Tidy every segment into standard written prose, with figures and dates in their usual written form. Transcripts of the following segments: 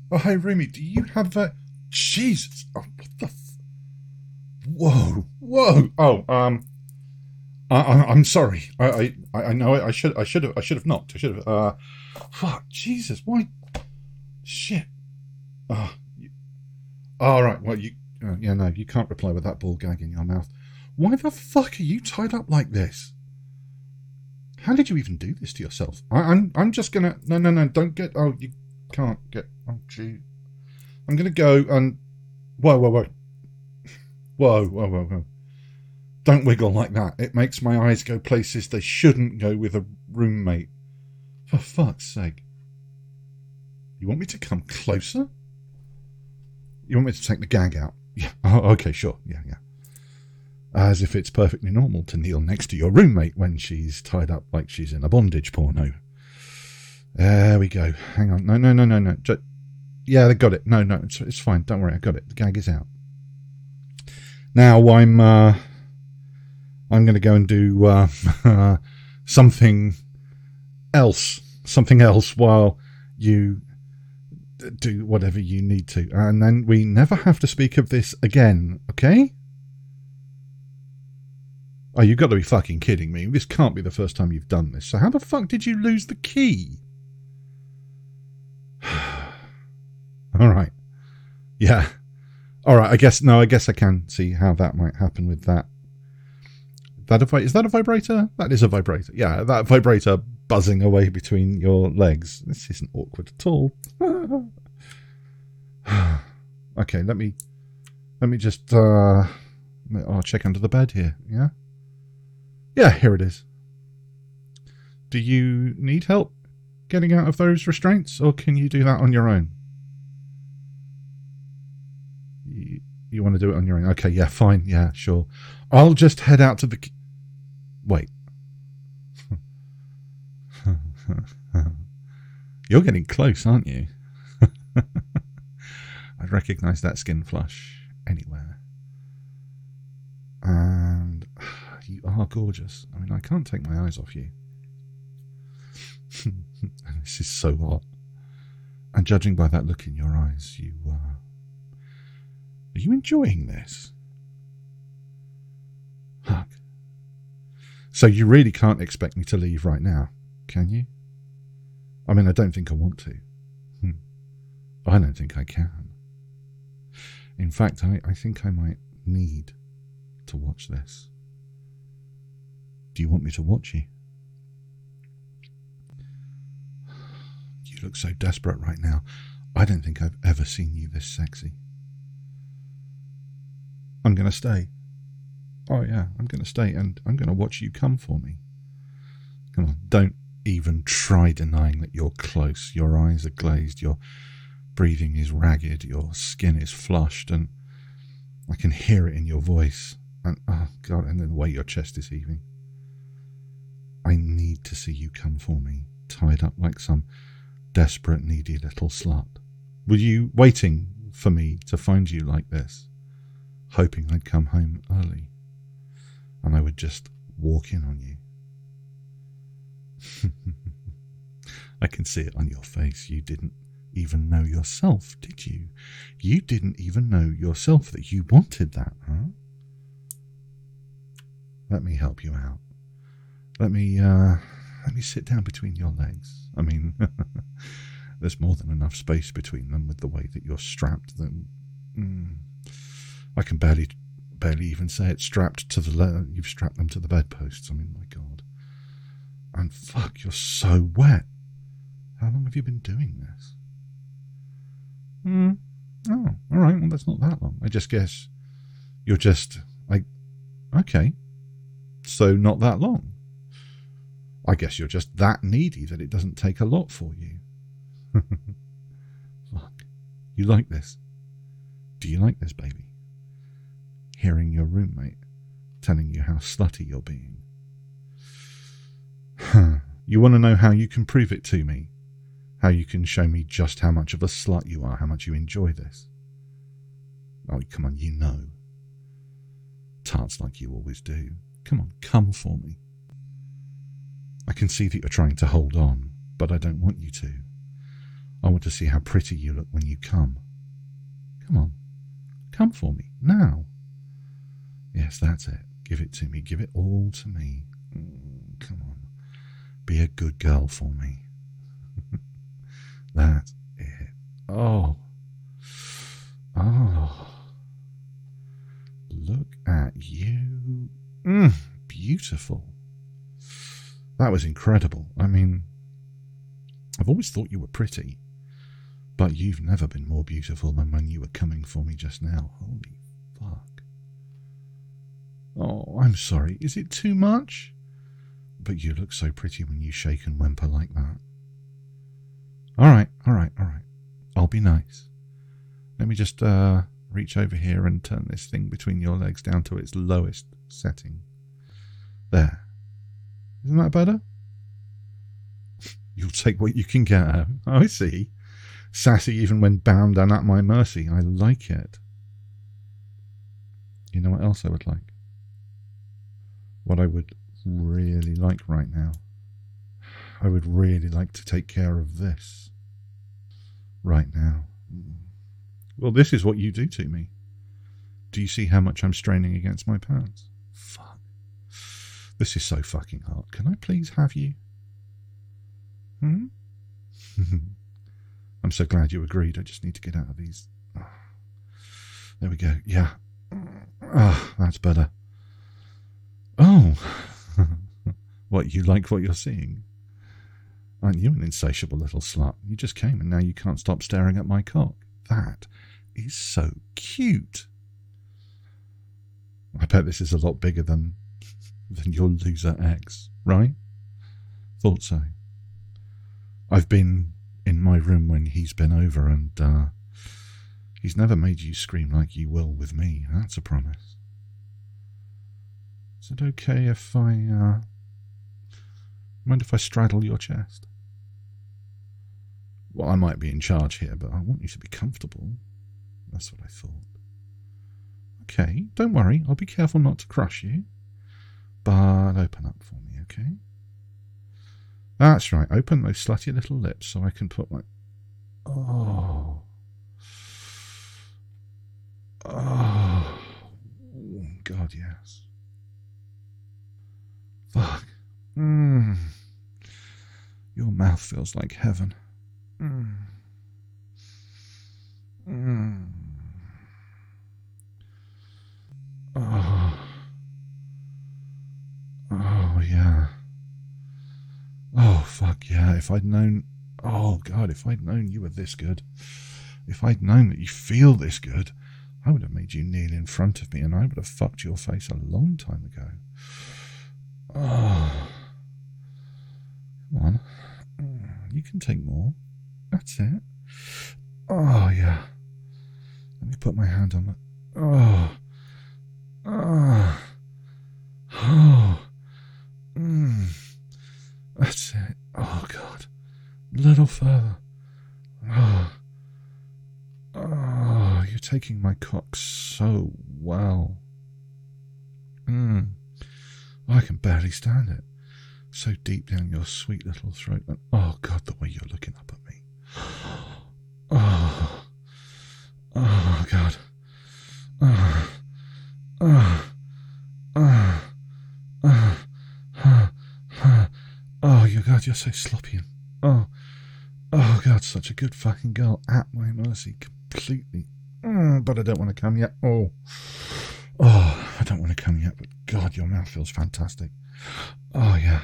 Oh, hey, Rumi, do you have a... Jesus. Oh, what the... Whoa. Whoa. Oh, I'm sorry. I know I should have knocked. I should have, fuck, Jesus, why... Shit. Oh, all right, well, yeah, no, you can't reply with that ball gag in your mouth. Why the fuck are you tied up like this? How did you even do this to yourself? I'm just gonna... No, don't get... Oh, you can't get... Oh, gee. I'm gonna go and... Whoa. Whoa. Don't wiggle like that. It makes my eyes go places they shouldn't go with a roommate. For fuck's sake. You want me to come closer? You want me to take the gag out? Yeah. Oh, okay, sure. Yeah. As if it's perfectly normal to kneel next to your roommate when she's tied up like she's in a bondage porno. There we go. Hang on. No. Yeah, they got it. No, it's fine. Don't worry, I got it. The gag is out. Now I'm going to go and do something else while you do whatever you need to, and then we never have to speak of this again. Okay? Oh, you've got to be fucking kidding me. This can't be the first time you've done this. So how the fuck did you lose the key? All right. Yeah. All right. I guess I can see how that might happen with that. Is that a vibrator? That is a vibrator. Yeah, that vibrator buzzing away between your legs. This isn't awkward at all. Okay, let me just I'll check under the bed here. Yeah, here it is. Do you need help getting out of those restraints, or can you do that on your own? You want to do it on your own? Okay, yeah, fine, yeah, sure. I'll just head out to the... Wait. You're getting close, aren't you? I'd recognise that skin flush anywhere. And you are gorgeous. I mean, I can't take my eyes off you. This is so hot. And judging by that look in your eyes, are you enjoying this? Fuck. So you really can't expect me to leave right now, can you? I mean, I don't think I want to. I don't think I can. In fact, I think I might need to watch this. Do you want me to watch you? You look so desperate right now. I don't think I've ever seen you this sexy. I'm going to stay. Oh yeah, I'm going to stay and I'm going to watch you come for me. Come on, don't even try denying that you're close. Your eyes are glazed, your breathing is ragged, your skin is flushed, and I can hear it in your voice. And oh God, and then the way your chest is heaving. I need to see you come for me, tied up like some desperate, needy little slut. Were you waiting for me to find you like this, hoping I'd come home early and I would just walk in on you? I can see it on your face. You didn't even know yourself, did you? You didn't even know yourself that you wanted that, huh? Let me help you out. Let me sit down between your legs. I mean, there's more than enough space between them with the way that you're strapped. I can barely even say it's strapped to you've strapped them to the bedposts. I mean, my God. And fuck, you're so wet. How long have you been doing this? Oh, all right. Well, that's not that long. I just guess you're just like, okay, so not that long. I guess you're just that needy that it doesn't take a lot for you. Fuck. You like this? Do you like this, baby? Hearing your roommate telling you how slutty you're being. You want to know how you can prove it to me? How you can show me just how much of a slut you are, how much you enjoy this? Oh, come on, you know. Tarts like you always do. Come on, come for me. I can see that you're trying to hold on, but I don't want you to. I want to see how pretty you look when you come. Come on. Come for me. Now. Yes, that's it. Give it to me. Give it all to me. Come on. Be a good girl for me. That's it. Oh. Oh. Look at you. Beautiful. That was incredible. I mean, I've always thought you were pretty, but you've never been more beautiful than when you were coming for me just now. Holy fuck. Oh, I'm sorry. Is it too much? But you look so pretty when you shake and whimper like that. All right. I'll be nice. Let me just reach over here and turn this thing between your legs down to its lowest setting. There. Isn't that better? You'll take what you can get. I see. Sassy even when bound and at my mercy. I like it. You know what else I would like? What I would really like right now. I would really like to take care of this. Right now. Well, this is what you do to me. Do you see how much I'm straining against my pants? Fuck. This is so fucking hot. Can I please have you? I'm so glad you agreed. I just need to get out of these. There we go. Yeah. That's better. Oh. What, you like what you're seeing? Aren't you an insatiable little slut? You just came and now you can't stop staring at my cock. That is so cute. I bet this is a lot bigger than your loser ex, right? Thought so. I've been in my room when he's been over and he's never made you scream like you will with me. That's a promise. Is it okay if I mind if I straddle your chest? Well, I might be in charge here, but I want you to be comfortable. That's what I thought. Okay, don't worry. I'll be careful not to crush you. But open up for me, okay? That's right. Open those slutty little lips so I can put my... Oh. God, yes. Fuck. Your mouth feels like heaven. Oh, yeah. Oh, fuck yeah. If I'd known... Oh, God, if I'd known you were this good. If I'd known that you feel this good, I would have made you kneel in front of me and I would have fucked your face a long time ago. Oh. Come on. You can take more. That's it. Oh, yeah. Let me put my hand on the... Oh. Oh. Oh. That's it. Oh, God. A little further. Oh. Oh, you're taking my cock so well. I can barely stand it. So deep down your sweet little throat. And, oh, God, the way you're looking up at me. Oh. Oh, God. Oh. Oh. Oh. Oh. Oh, you God, you're so sloppy. And, oh, God, such a good fucking girl. At my mercy, completely. But I don't want to come yet. Oh, I don't want to come yet, but God, your mouth feels fantastic. Oh, yeah.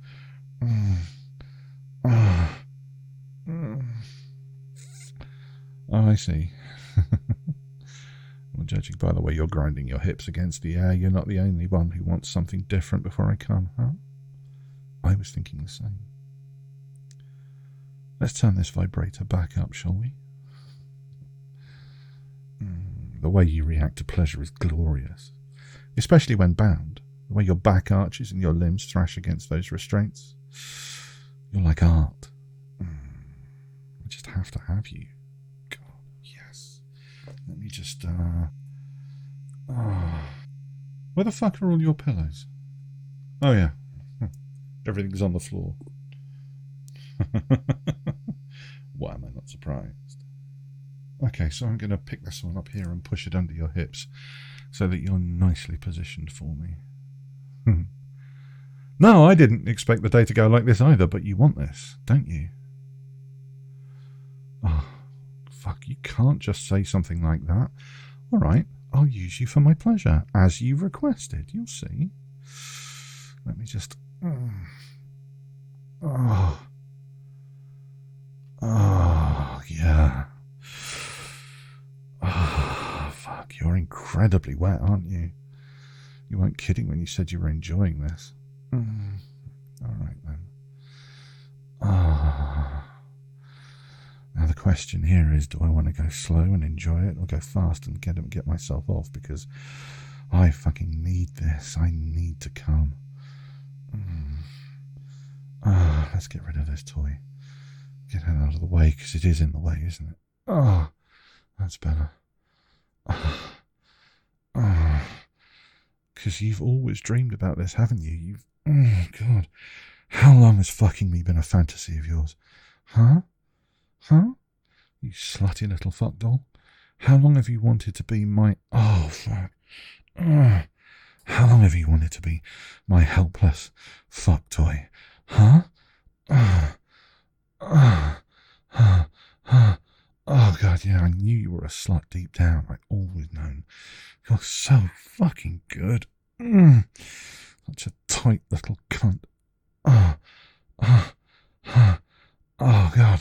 Oh, I see. Well, judging by the way you're grinding your hips against the air, you're not the only one who wants something different before I come, huh? I was thinking the same. Let's turn this vibrator back up, shall we? The way you react to pleasure is glorious, especially when bound. The way your back arches and your limbs thrash against those restraints. You're like art. I just have to have you. God, yes. Let me just, Where the fuck are all your pillows? Oh, yeah. Everything's on the floor. Why am I not surprised? Okay, so I'm going to pick this one up here and push it under your hips so that you're nicely positioned for me. No, I didn't expect the day to go like this either, but you want this, don't you? Oh, fuck, you can't just say something like that. All right, I'll use you for my pleasure, as you requested. You'll see. Let me just... Oh, yeah. Oh, fuck, you're incredibly wet, aren't you? You weren't kidding when you said you were enjoying this. All right, then. Now the question here is, do I want to go slow and enjoy it, or go fast and get myself off? Because I fucking need this. I need to come. Let's get rid of this toy. Get it out of the way, because it is in the way, isn't it? Oh, that's better. Because you've always dreamed about this, haven't you? Oh, God. How long has fucking me been a fantasy of yours? Huh? You slutty little fuck doll. How long have you wanted to be my... Oh, fuck. How long have you wanted to be my helpless fuck toy? Huh? Oh, God, yeah, I knew you were a slut deep down. I always known. You're so fucking good. Such a tight little cunt. Oh, God.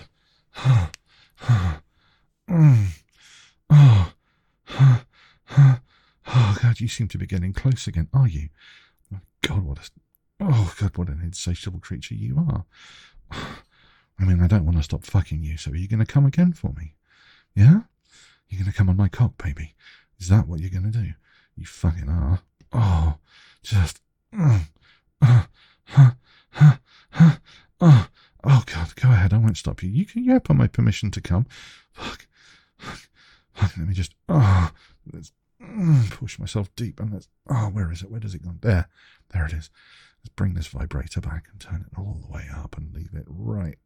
Oh, God, you seem to be getting close again, are you? God, what an insatiable creature you are. I mean, I don't want to stop fucking you, so are you going to come again for me? Yeah? You're going to come on my cock, baby? Is that what you're going to do? You fucking are. Oh, just... Oh, God, go ahead, I won't stop you. You have my permission to come. Fuck, let me just... let's push myself deep, and let's... where is it? Where does it go? There it is. Let's bring this vibrator back and turn it all the way up and leave it right...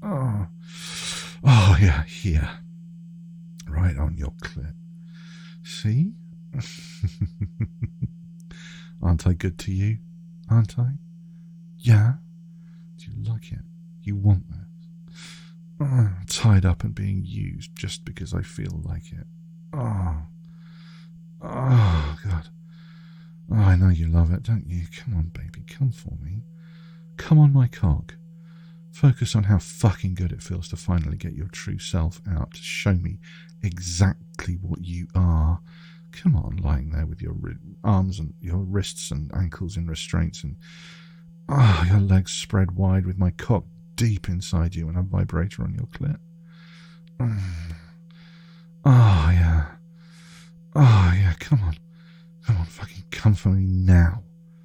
yeah, here. Right on your clit. See? Aren't I good to you? Aren't I? Yeah? Do you like it? You want this? Tied up and being used just because I feel like it. Oh, God. Oh, I know you love it, don't you? Come on, baby, come for me. Come on my cock. Focus on how fucking good it feels to finally get your true self out, to show me exactly what you are. Come on, lying there with your arms and your wrists and ankles in restraints, and your legs spread wide with my cock deep inside you and a vibrator on your clit. Yeah, come on, fucking come for me now.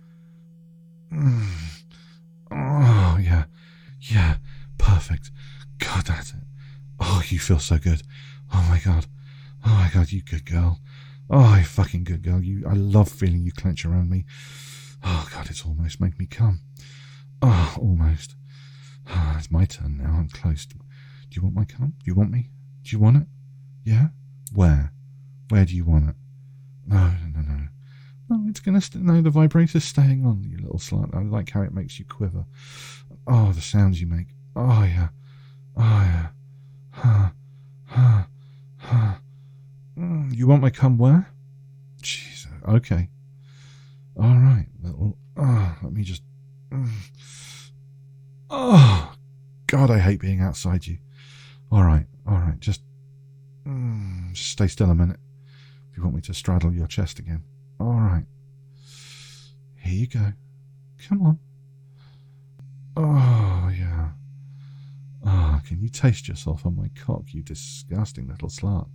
Yeah, perfect. God, that's it. Oh, you feel so good. Oh my God, you good girl. Oh, you fucking good girl. I love feeling you clench around me. Oh, God, it's almost made me come. Oh, almost. It's my turn now. I'm close. Do you want my cum? Do you want me? Do you want it? Yeah? Where? Where do you want it? No. No, it's going to... No, the vibrator's staying on, you little slut. I like how it makes you quiver. Oh, the sounds you make. Oh, yeah. You want my cum where? Jesus. Okay. All right, little... let me just... Oh, God, I hate being outside you. All right. Just stay still a minute. If you want me to straddle your chest again. All right. Here you go. Come on. Oh, yeah. Can you taste yourself on my cock, you disgusting little slut?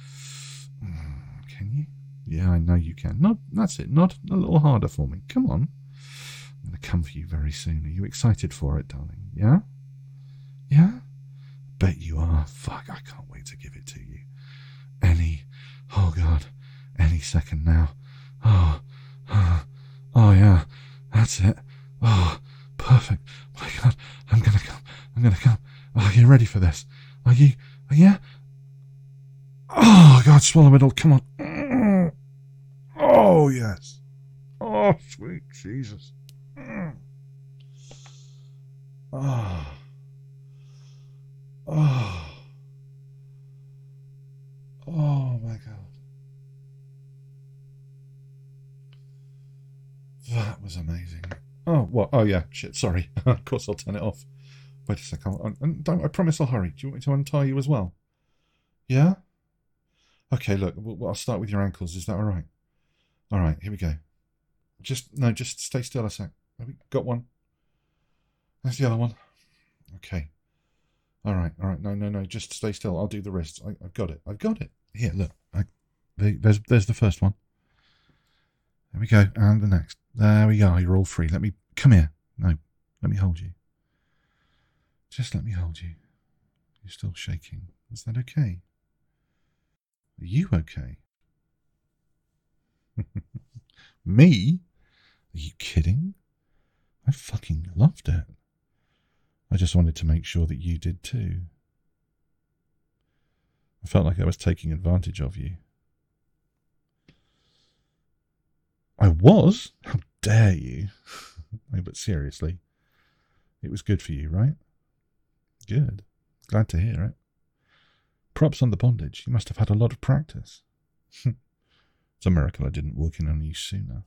Can you? Yeah, I know you can. No, that's it. Not a little harder for me. Come on. I'm going to come for you very soon. Are you excited for it, darling? Yeah? Yeah? Bet you are. Fuck, I can't wait to give it to you. Oh God, any second now. Oh, yeah, that's it. Oh, perfect. My God, I'm going to come. Oh, you ready for this? Are you? Yeah? Oh, God, swallow it all. Come on. Oh, yes. Oh, sweet Jesus. Oh. Oh. Oh, my God. That was amazing. Oh, what? Oh, yeah. Shit, sorry. Of course I'll turn it off. Wait a sec. I promise I'll hurry. Do you want me to untie you as well? Yeah? Okay, look. I'll start with your ankles. Is that all right? All right, here we go. Just stay still a sec. Have we got one? There's the other one. Okay. All right. No. Just stay still. I'll do the wrists. I've got it. Here, look. There's the first one. There we go. And the next. There we go. You're all free. Come here. No, let me hold you. Just let me hold you. You're still shaking. Is that okay? Are you okay? Me? Are you kidding? I fucking loved it. I just wanted to make sure that you did too. I felt like I was taking advantage of you. I was? How dare you? No, but seriously, it was good for you, right? Good. Glad to hear it. Props on the bondage. You must have had a lot of practice. It's a miracle I didn't walk in on you sooner.